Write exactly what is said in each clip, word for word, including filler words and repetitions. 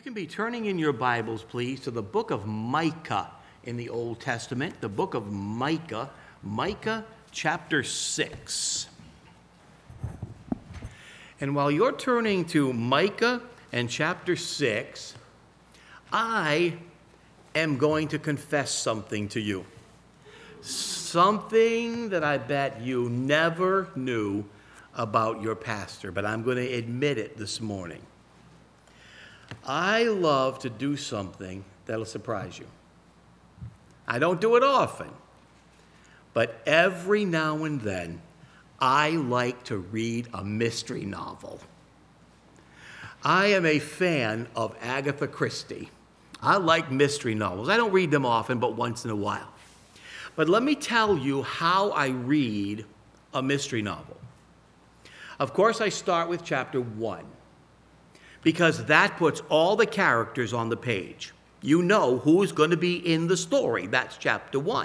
You can be turning in your Bibles, please, to the book of Micah in the Old Testament, the book of Micah, Micah chapter six. And while you're turning to Micah and chapter six, I am going to confess something to you. Something that I bet you never knew about your pastor, but I'm going to admit it this morning. I love to do something that'll surprise you. I don't do it often, but every now and then, I like to read a mystery novel. I am a fan of Agatha Christie. I like mystery novels. I don't read them often, but once in a while. But let me tell you how I read a mystery novel. Of course, I start with chapter one, because that puts all the characters on the page. You know who's going to be in the story. That's chapter one.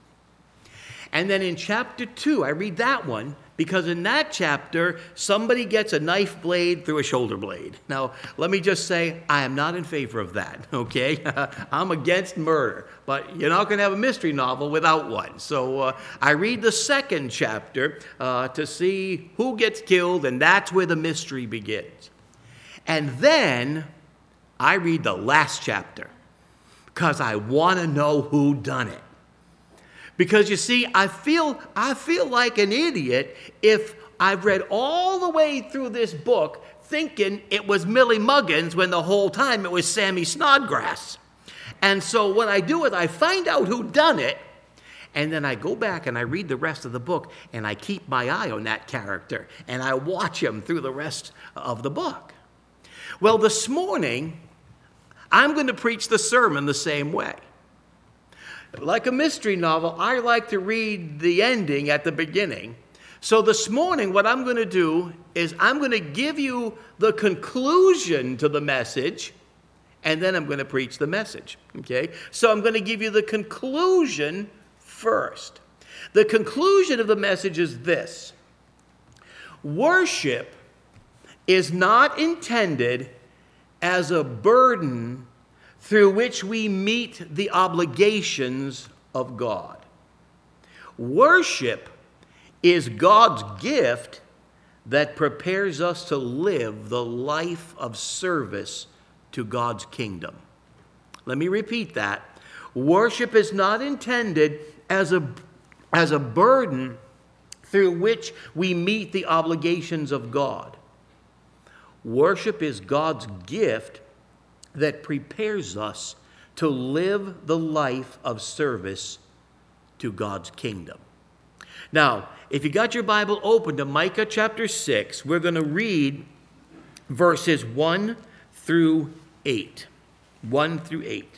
And then in chapter two, I read that one because in that chapter, somebody gets a knife blade through a shoulder blade. Now, let me just say, I am not in favor of that, okay? I'm against murder, but you're not going to have a mystery novel without one. So uh, I read the second chapter uh, to see who gets killed, and that's where the mystery begins. And then I read the last chapter because I want to know who done it. Because you see, I feel I feel like an idiot if I've read all the way through this book thinking it was Millie Muggins when the whole time it was Sammy Snodgrass. And so what I do is I find out who done it, and then I go back and I read the rest of the book, and I keep my eye on that character, and I watch him through the rest of the book. Well, this morning, I'm going to preach the sermon the same way. Like a mystery novel, I like to read the ending at the beginning. So this morning, what I'm going to do is I'm going to give you the conclusion to the message, and then I'm going to preach the message, okay? So I'm going to give you the conclusion first. The conclusion of the message is this: worship is not intended as a burden through which we meet the obligations of God. Worship is God's gift that prepares us to live the life of service to God's kingdom. Let me repeat that. Worship is not intended as a, as a burden through which we meet the obligations of God. Worship is God's gift that prepares us to live the life of service to God's kingdom. Now, if you got your Bible open to Micah chapter six, we're going to read verses one through eight. one through eight.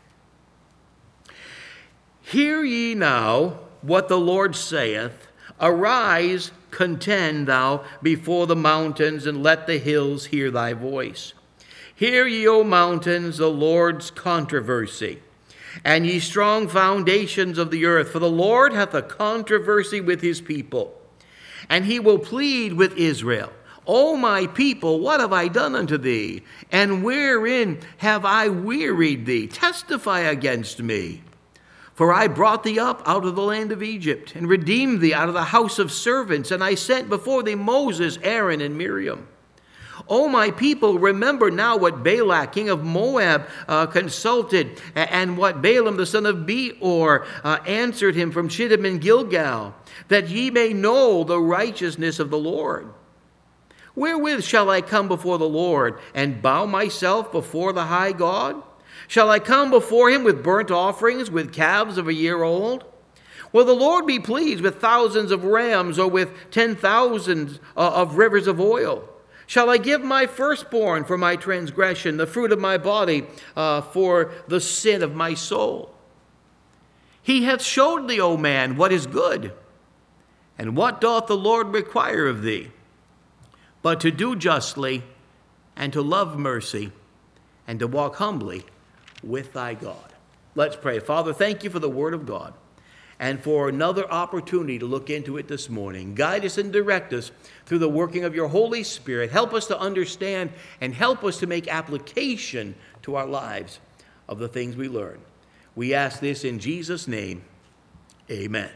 Hear ye now what the Lord saith. Arise, contend thou before the mountains, and let the hills hear thy voice. Hear ye, O mountains, the Lord's controversy, and ye strong foundations of the earth. For the Lord hath a controversy with his people, and he will plead with Israel. O my people, what have I done unto thee? And wherein have I wearied thee? Testify against me. For I brought thee up out of the land of Egypt, and redeemed thee out of the house of servants, and I sent before thee Moses, Aaron, and Miriam. O my people, remember now what Balak, king of Moab, uh, consulted, and what Balaam, the son of Beor, uh, answered him from Shittim and Gilgal, that ye may know the righteousness of the Lord. Wherewith shall I come before the Lord, and bow myself before the high God? Shall I come before him with burnt offerings, with calves of a year old? Will the Lord be pleased with thousands of rams, or with ten thousands uh, of rivers of oil? Shall I give my firstborn for my transgression, the fruit of my body uh, for the sin of my soul? He hath showed thee, O man, what is good. And what doth the Lord require of thee? But to do justly, and to love mercy, and to walk humbly with thy God. Let's pray. Father, thank you for the word of God. and for another opportunity to look into it this morning. Guide us and direct us through the working of your Holy Spirit. Help us to understand and help us to make application to our lives of the things we learn. We ask this in Jesus' name. Amen.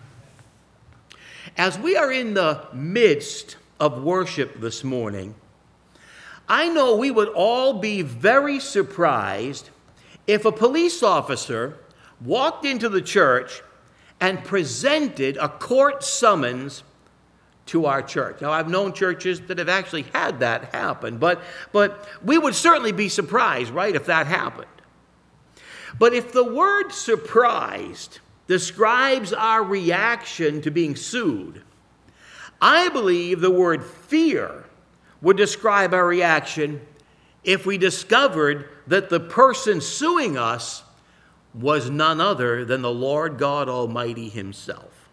As we are in the midst of worship this morning, I know we would all be very surprised if a police officer walked into the church and presented a court summons to our church. Now, I've known churches that have actually had that happen, but, but we would certainly be surprised, right, if that happened. But if the word surprised describes our reaction to being sued, I believe the word fear would describe our reaction if we discovered that the person suing us was none other than the Lord God Almighty himself.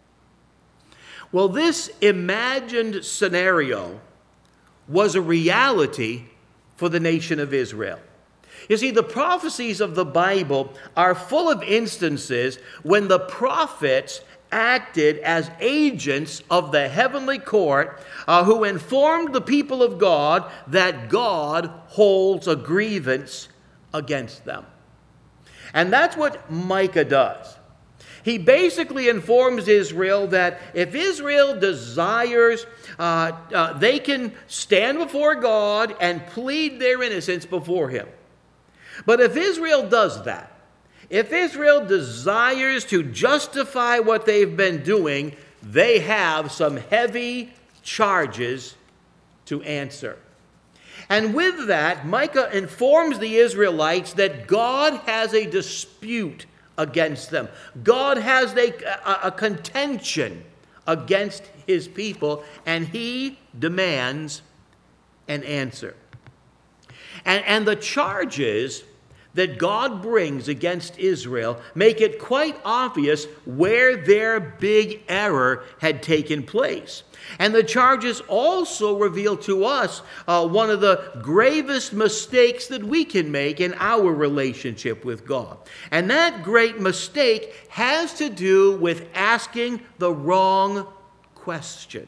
Well, this imagined scenario was a reality for the nation of Israel. You see, the prophecies of the Bible are full of instances when the prophets acted as agents of the heavenly court uh, who informed the people of God that God holds a grievance against them. And that's what Micah does. He basically informs Israel that if Israel desires, uh, uh, they can stand before God and plead their innocence before him. But if Israel does that, if Israel desires to justify what they've been doing, they have some heavy charges to answer. And with that, Micah informs the Israelites that God has a dispute against them. God has a, a, a contention against his people, and he demands an answer. And, and the charges that God brings against Israel make it quite obvious where their big error had taken place. And the charges also reveal to us uh, one of the gravest mistakes that we can make in our relationship with God. And that great mistake has to do with asking the wrong question.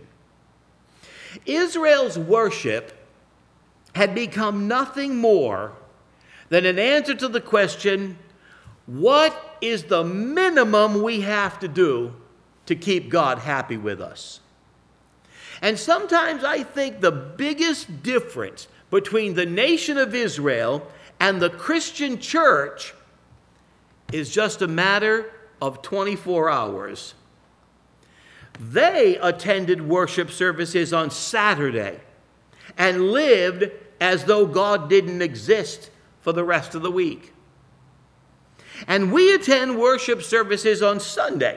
Israel's worship had become nothing more than an answer to the question, what is the minimum we have to do to keep God happy with us? And sometimes I think the biggest difference between the nation of Israel and the Christian church is just a matter of twenty-four hours. They attended worship services on Saturday and lived as though God didn't exist for the rest of the week. And we attend worship services on Sunday.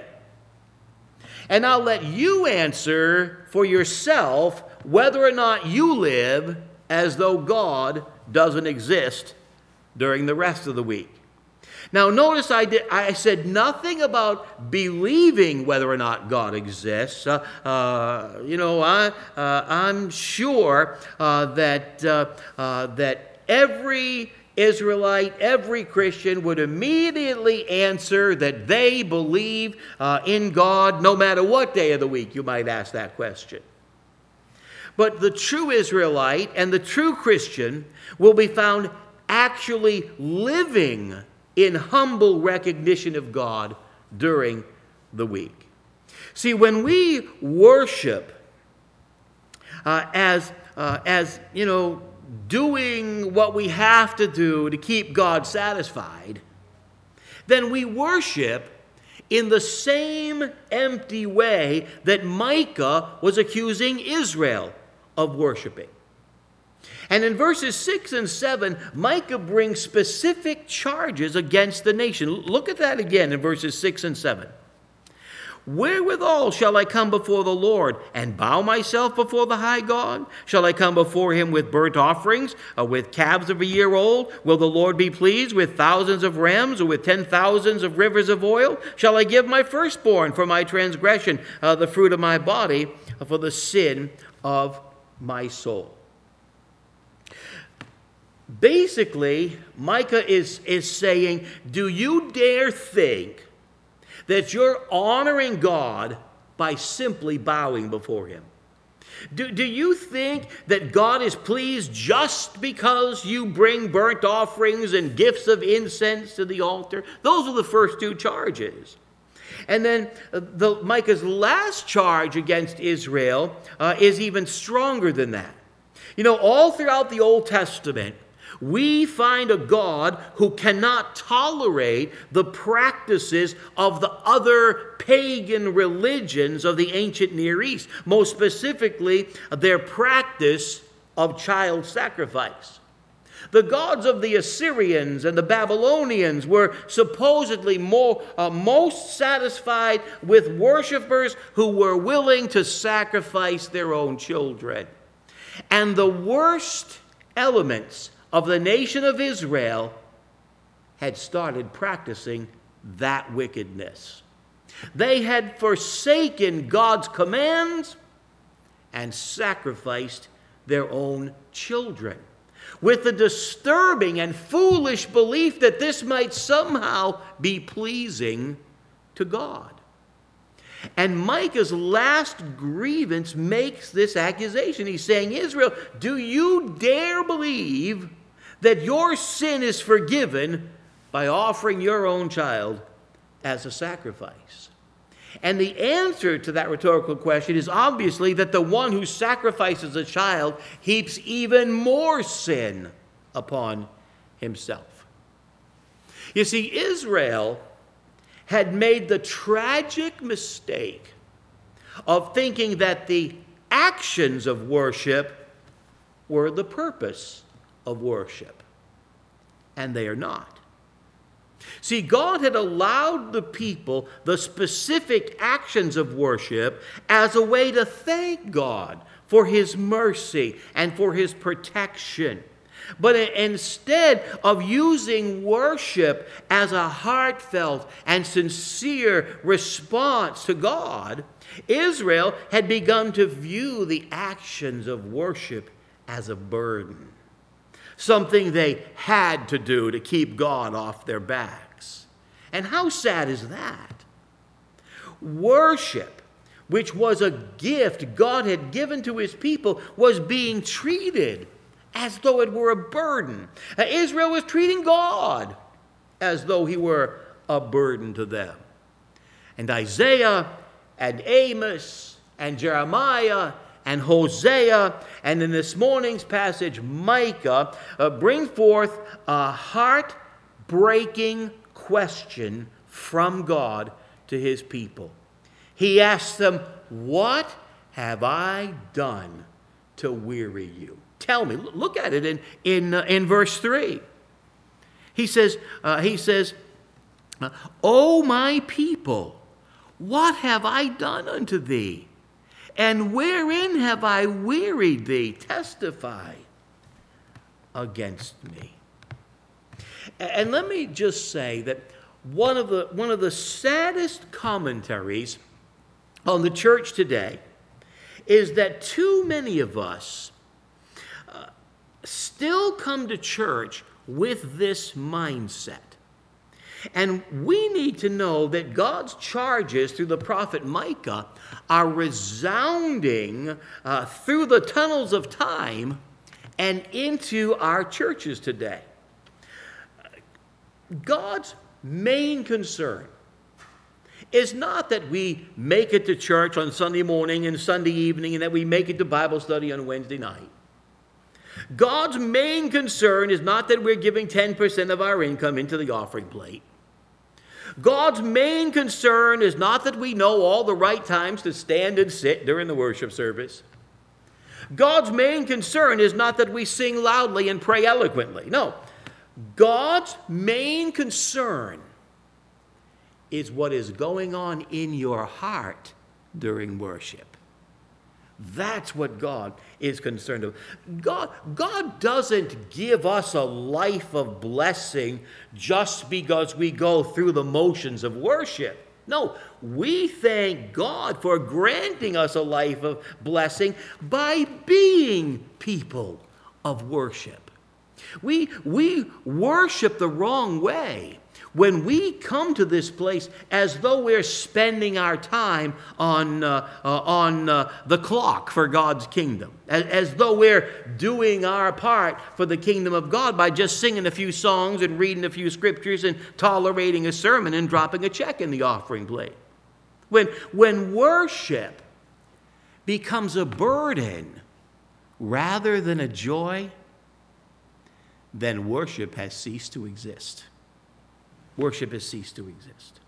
And I'll let you answer for yourself whether or not you live as though God doesn't exist during the rest of the week. Now, notice I, did, I said nothing about believing whether or not God exists. Uh, uh, you know, I, uh, I'm sure uh, that, uh, uh, that every Israelite, every Christian would immediately answer that they believe uh, in God no matter what day of the week you might ask that question. But the true Israelite and the true Christian will be found actually living in humble recognition of God during the week. See, when we worship uh, as, uh, as, you know, doing what we have to do to keep God satisfied, then we worship in the same empty way that Micah was accusing Israel of worshiping. And in verses six and seven, Micah brings specific charges against the nation. Look at that again in verses six and seven. Wherewithal shall I come before the Lord and bow myself before the high God? Shall I come before him with burnt offerings, or with calves of a year old? Will the Lord be pleased with thousands of rams, or with ten thousands of rivers of oil? Shall I give my firstborn for my transgression, uh, the fruit of my body, for the sin of my soul? Basically, Micah is, is saying, do you dare think that you're honoring God by simply bowing before him? Do, do you think that God is pleased just because you bring burnt offerings and gifts of incense to the altar? Those are the first two charges. And then uh, the, Micah's last charge against Israel uh, is even stronger than that. You know, all throughout the Old Testament, we find a God who cannot tolerate the practices of the other pagan religions of the ancient Near East, most specifically their practice of child sacrifice. The gods of the Assyrians and the Babylonians were supposedly more, uh, most satisfied with worshipers who were willing to sacrifice their own children. And the worst elements of the nation of Israel had started practicing that wickedness. They had forsaken God's commands and sacrificed their own children, with the disturbing and foolish belief that this might somehow be pleasing to God. And Micah's last grievance makes this accusation. He's saying, Israel, do you dare believe that your sin is forgiven by offering your own child as a sacrifice? And the answer to that rhetorical question is obviously that the one who sacrifices a child heaps even more sin upon himself. You see, Israel had made the tragic mistake of thinking that the actions of worship were the purpose of worship. And they are not. See, God had allowed the people the specific actions of worship as a way to thank God for his mercy and for his protection. But instead of using worship as a heartfelt and sincere response to God, Israel had begun to view the actions of worship as a burden, something they had to do to keep God off their backs. And how sad is that? Worship, which was a gift God had given to his people, was being treated as though it were a burden. Israel was treating God as though he were a burden to them. And Isaiah and Amos and Jeremiah and Hosea, and in this morning's passage, Micah, uh, bring forth a heart-breaking question from God to his people. He asks them, what have I done to weary you? Tell me. Look at it in, in, uh, in verse three. He says, uh, he says, O my people, what have I done unto thee? And wherein have I wearied thee? Testify against me. And let me just say that one of the, one of the saddest commentaries on the church today is that too many of us uh, still come to church with this mindset. And we need to know that God's charges through the prophet Micah are resounding uh, through the tunnels of time and into our churches today. God's main concern is not that we make it to church on Sunday morning and Sunday evening and that we make it to Bible study on Wednesday night. God's main concern is not that we're giving ten percent of our income into the offering plate. God's main concern is not that we know all the right times to stand and sit during the worship service. God's main concern is not that we sing loudly and pray eloquently. No. God's main concern is what is going on in your heart during worship. That's what God is concerned about. God, God doesn't give us a life of blessing just because we go through the motions of worship. No, we thank God for granting us a life of blessing by being people of worship. We, we worship the wrong way When we come to this place as though we're spending our time on, uh, uh, on uh, the clock for God's kingdom, as, as though we're doing our part for the kingdom of God by just singing a few songs and reading a few scriptures and tolerating a sermon and dropping a check in the offering plate. When, when worship becomes a burden rather than a joy, then worship has ceased to exist. Worship has ceased to exist.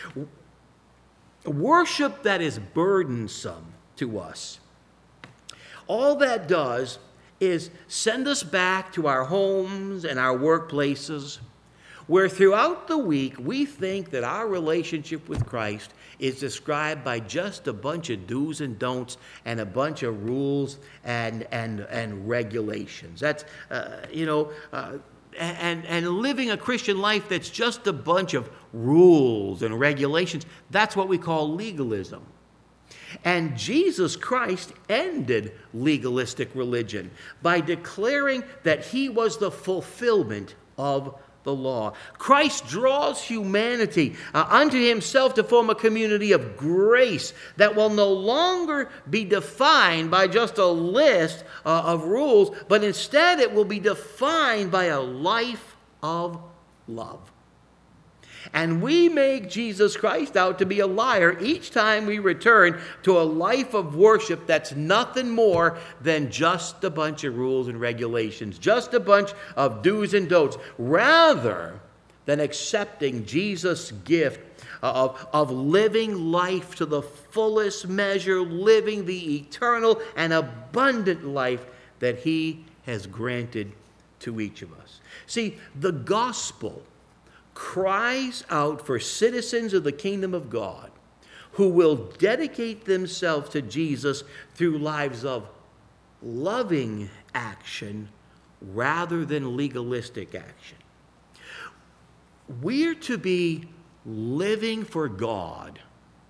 Worship that is burdensome to us, all that does is send us back to our homes and our workplaces, where throughout the week we think that our relationship with Christ is described by just a bunch of do's and don'ts and a bunch of rules and and and regulations. That's uh, you know. Uh, And, and living a Christian life that's just a bunch of rules and regulations, that's what we call legalism. And Jesus Christ ended legalistic religion by declaring that he was the fulfillment of the law. Christ draws humanity uh, unto himself to form a community of grace that will no longer be defined by just a list uh, of rules, but instead it will be defined by a life of love. And we make Jesus Christ out to be a liar each time we return to a life of worship that's nothing more than just a bunch of rules and regulations, just a bunch of do's and don'ts, rather than accepting Jesus' gift of, of living life to the fullest measure, living the eternal and abundant life that he has granted to each of us. See, the gospel cries out for citizens of the kingdom of God who will dedicate themselves to Jesus through lives of loving action rather than legalistic action. We're to be living for God,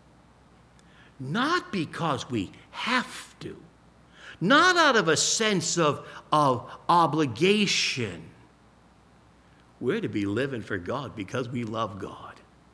not because we have to, not out of a sense of, of obligation. We're to be living for God because we love God.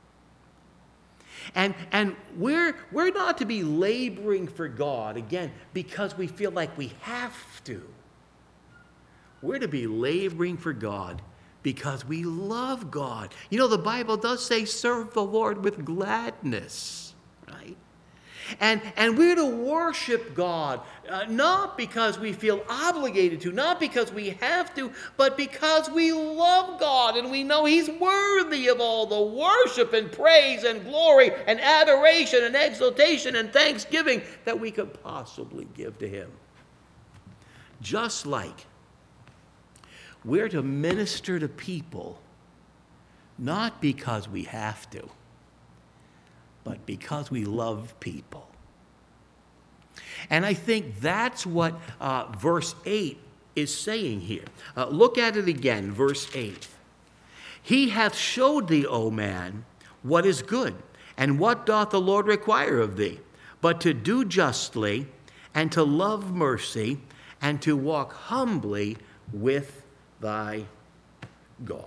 And, and we're, we're not to be laboring for God, again, because we feel like we have to. We're to be laboring for God because we love God. You know, the Bible does say, serve the Lord with gladness, right? And, and we're to worship God, uh, not because we feel obligated to, not because we have to, but because we love God and we know he's worthy of all the worship and praise and glory and adoration and exaltation and thanksgiving that we could possibly give to him. Just like we're to minister to people, not because we have to, but because we love people. And I think that's what uh, verse eight is saying here. Uh, look at it again, verse eight. He hath showed thee, O man, what is good, and what doth the Lord require of thee, but to do justly, and to love mercy, and to walk humbly with thy God.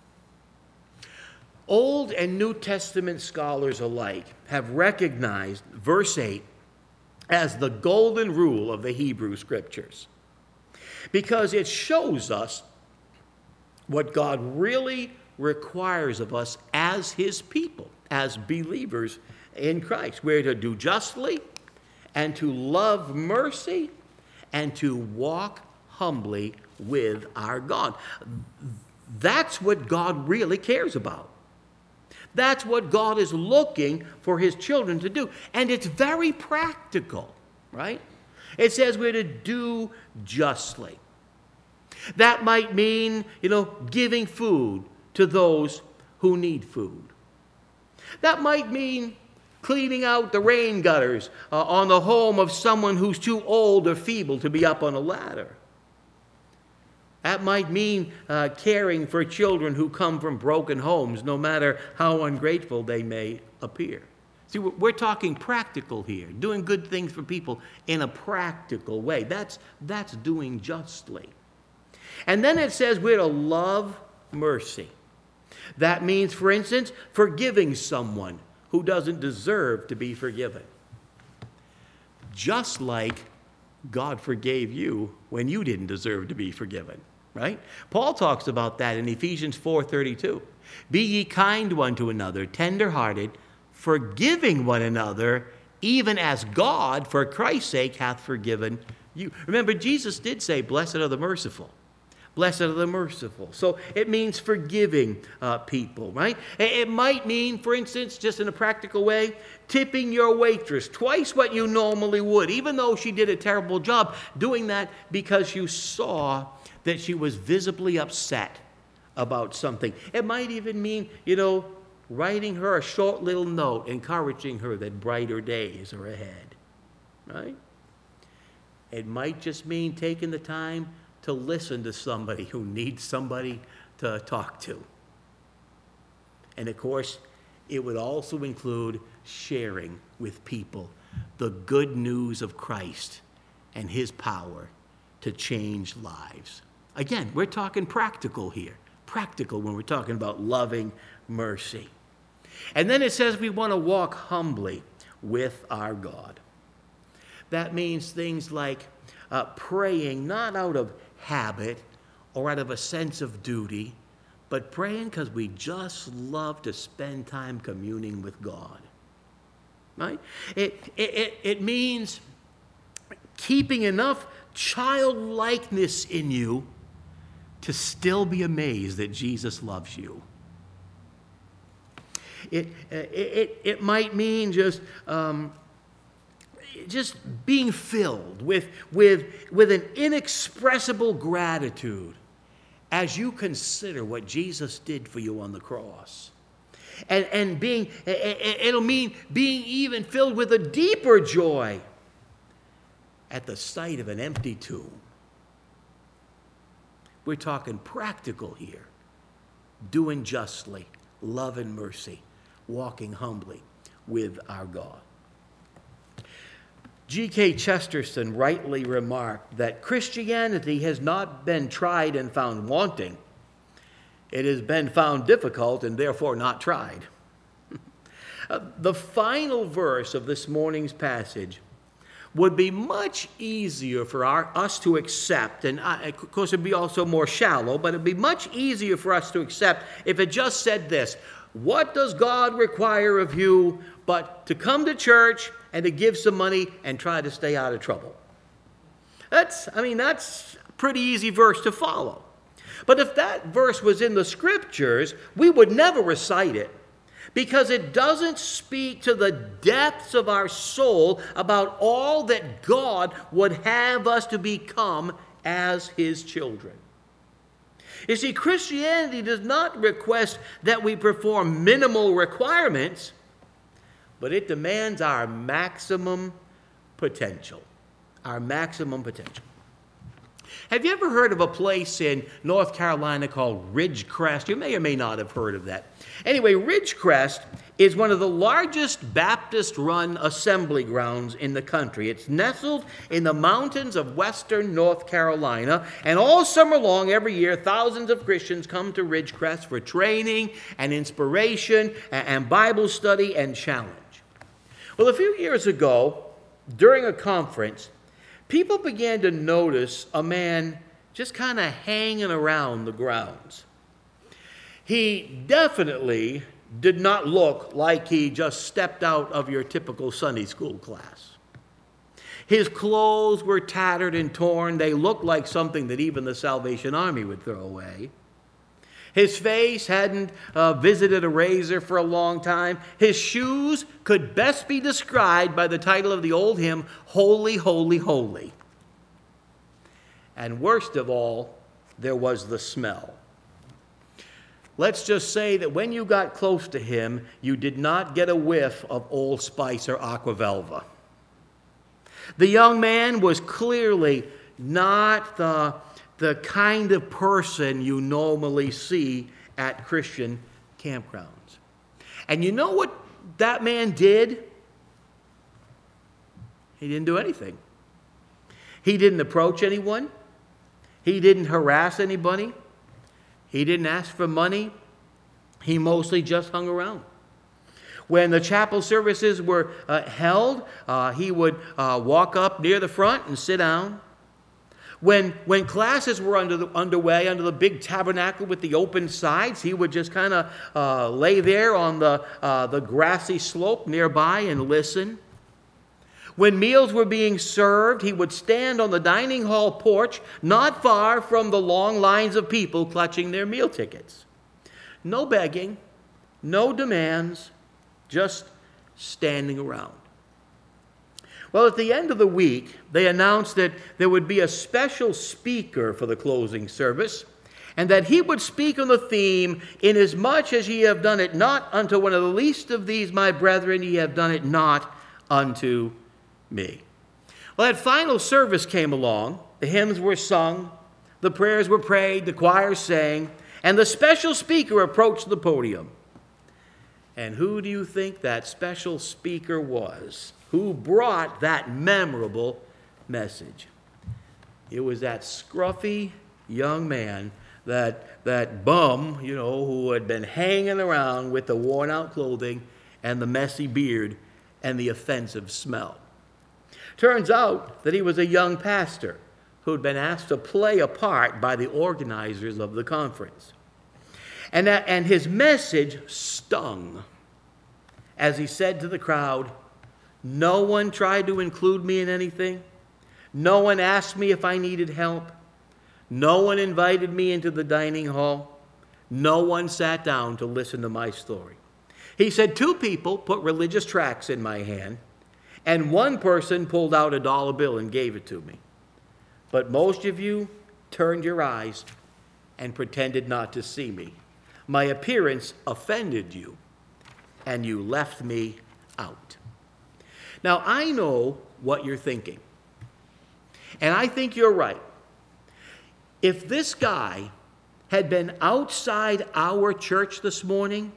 Old and New Testament scholars alike have recognized verse eight as the golden rule of the Hebrew Scriptures, because it shows us what God really requires of us as his people, as believers in Christ. We're to do justly, and to love mercy, and to walk humbly with our God. That's what God really cares about. That's what God is looking for his children to do. And it's very practical, right? It says we're to do justly. That might mean, you know, giving food to those who need food. That might mean cleaning out the rain gutters uh, on the home of someone who's too old or feeble to be up on a ladder. That might mean uh, caring for children who come from broken homes, no matter how ungrateful they may appear. See, we're talking practical here, doing good things for people in a practical way. That's, that's doing justly. And then it says we're to love mercy. That means, for instance, forgiving someone who doesn't deserve to be forgiven. Just like God forgave you when you didn't deserve to be forgiven, right? Paul talks about that in Ephesians four thirty-two. Be ye kind one to another, tender-hearted, forgiving one another, even as God, for Christ's sake, hath forgiven you. Remember, Jesus did say, blessed are the merciful. Blessed are the merciful. So it means forgiving uh, people, right? It might mean, for instance, just in a practical way, tipping your waitress twice what you normally would, even though she did a terrible job, doing that because you saw that she was visibly upset about something. It might even mean, you know, writing her a short little note, encouraging her that brighter days are ahead, right? It might just mean taking the time to listen to somebody who needs somebody to talk to. And of course, it would also include sharing with people the good news of Christ and his power to change lives. Again, we're talking practical here. Practical when we're talking about loving mercy. And then it says we want to walk humbly with our God. That means things like uh, praying not out of habit or out of a sense of duty, but praying because we just love to spend time communing with God. Right? It, it, it, it means keeping enough childlikeness in you to still be amazed that Jesus loves you. It, it, it, it might mean just um, just being filled with, with, with an inexpressible gratitude as you consider what Jesus did for you on the cross. And, and being, it'll mean being even filled with a deeper joy at the sight of an empty tomb. We're talking practical here. Doing justly, love and mercy, walking humbly with our God. G K Chesterton rightly remarked that Christianity has not been tried and found wanting. It has been found difficult and therefore not tried. The final verse of this morning's passage would be much easier for our, us to accept, and I, of course it would be also more shallow, but it would be much easier for us to accept if it just said this: what does God require of you but to come to church and to give some money and try to stay out of trouble? That's, I mean, that's a pretty easy verse to follow. But if that verse was in the scriptures, we would never recite it because it doesn't speak to the depths of our soul about all that God would have us to become as his children. You see, Christianity does not request that we perform minimal requirements, but it demands our maximum potential. Our maximum potential. Have you ever heard of a place in North Carolina called Ridgecrest? You may or may not have heard of that. Anyway, Ridgecrest is one of the largest Baptist-run assembly grounds in the country. It's nestled in the mountains of western North Carolina, and all summer long, every year, thousands of Christians come to Ridgecrest for training and inspiration and Bible study and challenge. Well, a few years ago, during a conference, people began to notice a man just kind of hanging around the grounds. He definitely did not look like he just stepped out of your typical Sunday school class. His clothes were tattered and torn. They looked like something that even the Salvation Army would throw away. His face hadn't uh, visited a razor for a long time. His shoes could best be described by the title of the old hymn, Holy, Holy, Holy. And worst of all, there was the smell. Let's just say that when you got close to him, you did not get a whiff of Old Spice or Aqua Velva. The young man was clearly not the the kind of person you normally see at Christian campgrounds. And you know what that man did? He didn't do anything. He didn't approach anyone. He didn't harass anybody. He didn't ask for money. he mostly just hung around. When the chapel services were uh, held, uh, he would uh, walk up near the front and sit down. When, when classes were under the, underway under the big tabernacle with the open sides, he would just kind of uh, lay there on the, uh, the grassy slope nearby and listen. When meals were being served, he would stand on the dining hall porch, not far from the long lines of people clutching their meal tickets. No begging, no demands, just standing around. Well, at the end of the week, they announced that there would be a special speaker for the closing service, and that he would speak on the theme, "Inasmuch as ye have done it not unto one of the least of these my brethren, ye have done it not unto me." Well, that final service came along. The hymns were sung, the prayers were prayed, the choir sang, and the special speaker approached the podium. And who do you think that special speaker was? Who brought that memorable message? It was that scruffy young man, that, that bum, you know, who had been hanging around with the worn-out clothing and the messy beard and the offensive smell. Turns out that he was a young pastor who'd been asked to play a part by the organizers of the conference. And, that, and his message stung as he said to the crowd, "No one tried to include me in anything. No one asked me if I needed help. No one invited me into the dining hall. No one sat down to listen to my story." He said, "Two people put religious tracts in my hand, and one person pulled out a dollar bill and gave it to me. But most of you turned your eyes and pretended not to see me. My appearance offended you, and you left me out." Now, I know what you're thinking, and I think you're right. If this guy had been outside our church this morning,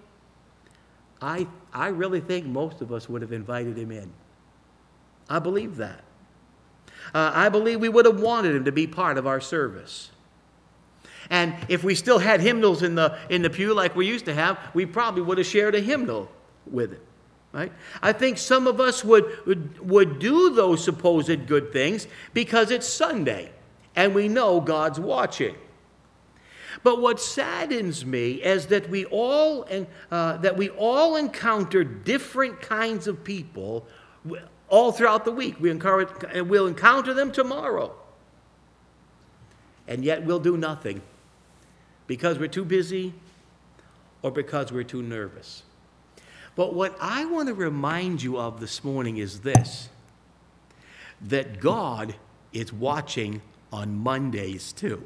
I, I really think most of us would have invited him in. I believe that. Uh, I believe we would have wanted him to be part of our service. And if we still had hymnals in the, in the pew like we used to have, we probably would have shared a hymnal with him. Right? I think some of us would, would, would do those supposed good things because it's Sunday and we know God's watching. But what saddens me is that we all uh, that we all encounter different kinds of people all throughout the week. We encourage, and we'll encounter them tomorrow, and yet we'll do nothing because we're too busy or because we're too nervous. But what I want to remind you of this morning is this: that God is watching on Mondays too.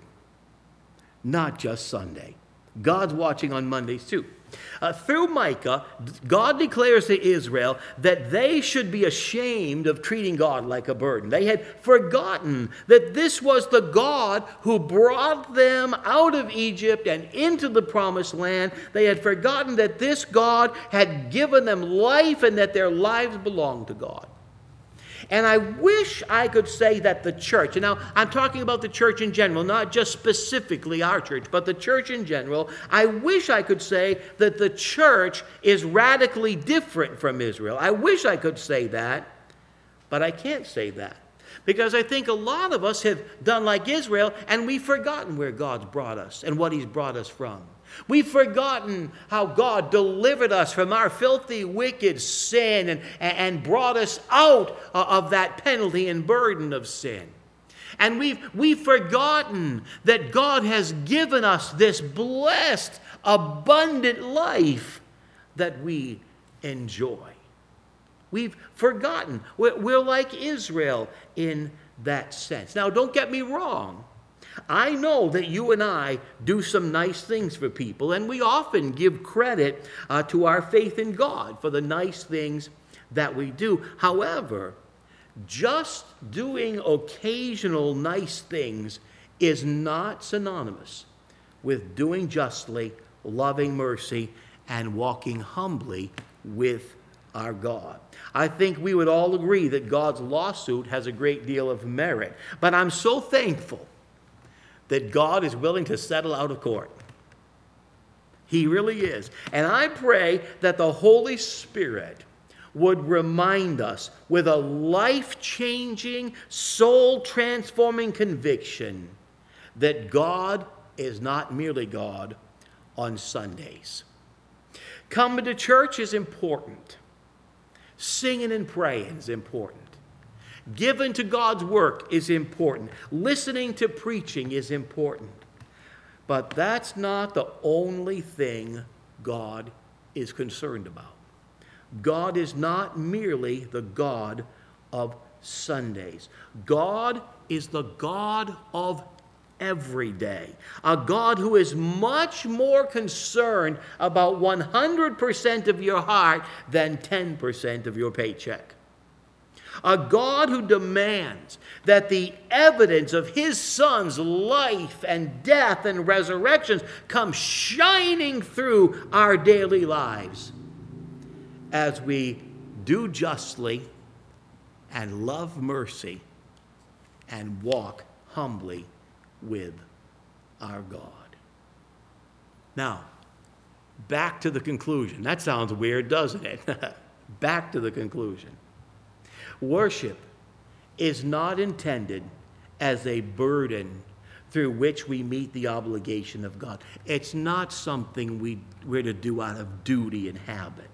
Not just Sunday. God's watching on Mondays too. Uh, through Micah, God declares to Israel that they should be ashamed of treating God like a burden. They had forgotten that this was the God who brought them out of Egypt and into the promised land. They had forgotten that this God had given them life and that their lives belonged to God. And I wish I could say that the church, and now I'm talking about the church in general, not just specifically our church, but the church in general. I wish I could say that the church is radically different from Israel. I wish I could say that, but I can't say that. Because I think a lot of us have done like Israel, and we've forgotten where God's brought us and what he's brought us from. We've forgotten how God delivered us from our filthy, wicked sin and, and brought us out of that penalty and burden of sin. And we've, we've forgotten that God has given us this blessed, abundant life that we enjoy. We've forgotten. We're, we're like Israel in that sense. Now, don't get me wrong. I know that you and I do some nice things for people, and we often give credit uh, to our faith in God for the nice things that we do. However, just doing occasional nice things is not synonymous with doing justly, loving mercy, and walking humbly with our God. I think we would all agree that God's lawsuit has a great deal of merit, but I'm so thankful that God is willing to settle out of court. He really is. And I pray that the Holy Spirit would remind us with a life-changing, soul-transforming conviction that God is not merely God on Sundays. Coming to church is important. Singing and praying is important. Giving to God's work is important. Listening to preaching is important. But that's not the only thing God is concerned about. God is not merely the God of Sundays. God is the God of every day. A God who is much more concerned about one hundred percent of your heart than ten percent of your paycheck. A God who demands that the evidence of his Son's life and death and resurrections come shining through our daily lives as we do justly and love mercy and walk humbly with our God. Now, back to the conclusion. That sounds weird, doesn't it? Back to the conclusion. Worship is not intended as a burden through which we meet the obligation of God. It's not something we, we're to do out of duty and habit.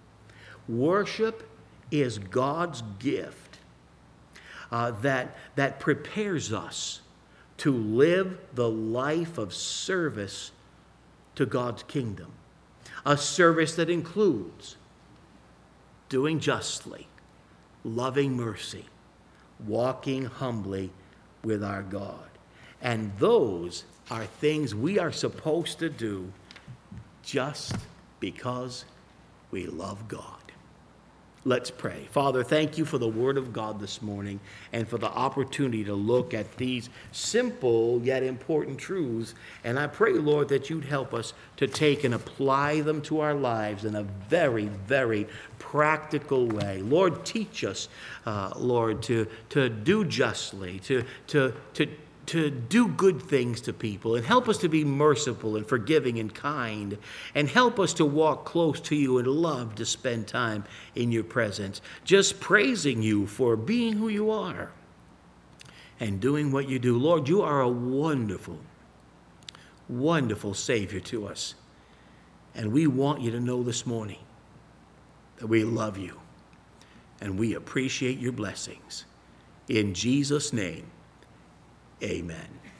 Worship is God's gift uh, that, that prepares us to live the life of service to God's kingdom. A service that includes doing justly, loving mercy, walking humbly with our God. And those are things we are supposed to do just because we love God. Let's pray. Father, thank you for the word of God this morning and for the opportunity to look at these simple yet important truths. And I pray, Lord, that you'd help us to take and apply them to our lives in a very, very practical way. Lord, teach us, uh, Lord, to, to do justly, to, to, to, to do good things to people, and help us to be merciful and forgiving and kind, and help us to walk close to you and love to spend time in your presence, just praising you for being who you are and doing what you do. Lord, you are a wonderful, wonderful Savior to us, and we want you to know this morning that we love you and we appreciate your blessings. In Jesus' name, amen.